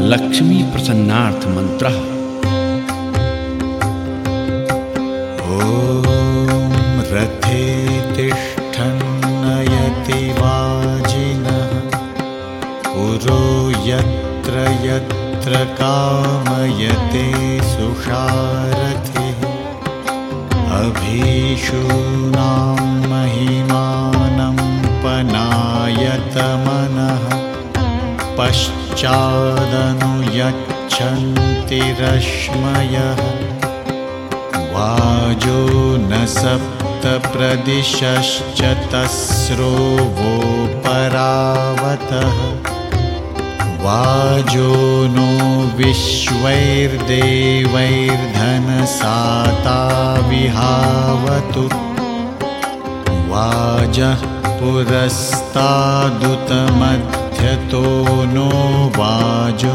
लक्ष्मी प्रसन्नार्थ मंत्रः। ॐ रथे तिष्ठन्नयति वाजिनः पुरो यत्र यत्र कामयते सुषारथिः अभीषूणां महिमानं पनायतमनः पश्चादनुयच्छन्ति रश्मयः वाजो न सप्त प्रदिशश्च तस्रो वो परावतः वाजो नो विश्वैर्देवैर्धनसाता विहावतु वाजः पुरस्तादुतमध्यतो नो वाजो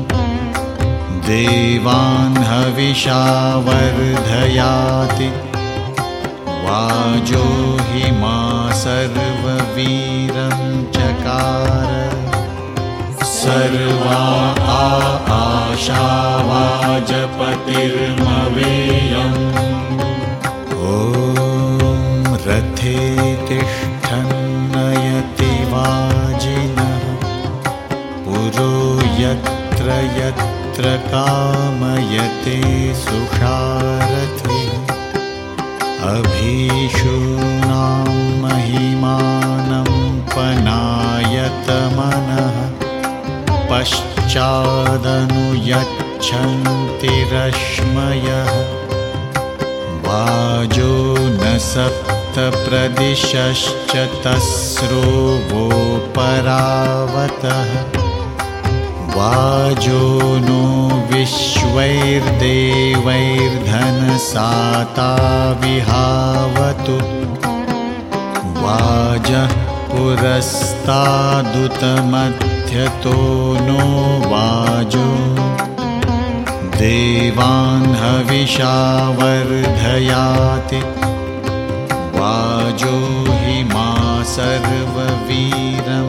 देवान् हविषा वर्धयाति वाजो हि मा सर्ववीरं चकार सर्वा आशावाजपतिर्मवेयम् ॐ रथे तिष्ठन्नयति वाजिनः पुरो यत्र यत्र कामयते सुषारथिः अभीषूणां महिमानं पनायतमनः पश्चादनुयच्छन्ति रश्मयः वाजो न सप्त प्रदिशश्च तस्रो वो परावतः वाजो नो विश्वैर्देवैर्धनसाता विहावतु वाजः पुरस्तादुतमध्यतो नो वाजो देवान् हविषा वर्धयाति वाजो हि मा सर्ववीरं